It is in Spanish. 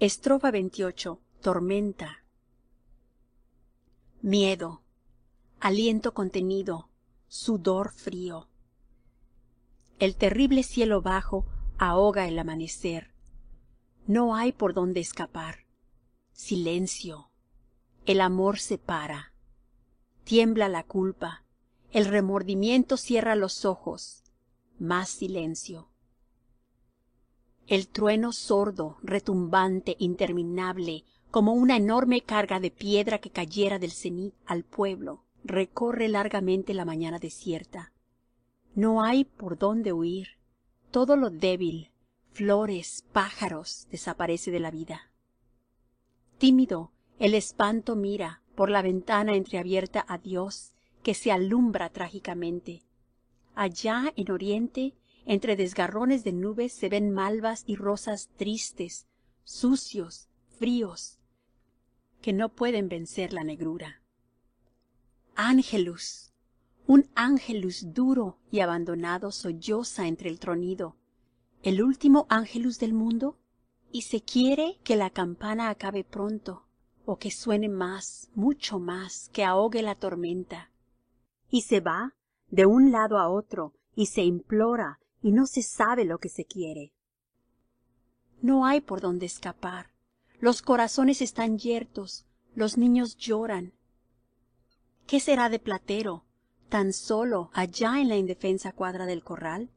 Estrofa 28. Tormenta. Miedo, aliento contenido, sudor frío. El terrible cielo bajo ahoga el amanecer. No hay por dónde escapar. Silencio. El amor se para. Tiembla la culpa. El remordimiento cierra los ojos. Más silencio. El trueno sordo, retumbante, interminable, como una enorme carga de piedra que cayera del cenit al pueblo, recorre largamente la mañana desierta. No hay por dónde huir. Todo lo débil, flores, pájaros, desaparece de la vida. Tímido, el espanto mira por la ventana entreabierta a Dios, que se alumbra trágicamente. Allá en oriente, entre desgarrones de nubes, se ven malvas y rosas tristes, sucios, fríos, que no pueden vencer la negrura. Ángelus, un ángelus duro y abandonado solloza entre el tronido, el último ángelus del mundo, y se quiere que la campana acabe pronto, o que suene más, mucho más, que ahogue la tormenta. Y se va de un lado a otro, y se implora, y no se sabe lo que se quiere. No hay por dónde escapar. Los corazones están yertos, los niños lloran. ¿Qué será de Platero, tan solo allá en la indefensa cuadra del corral?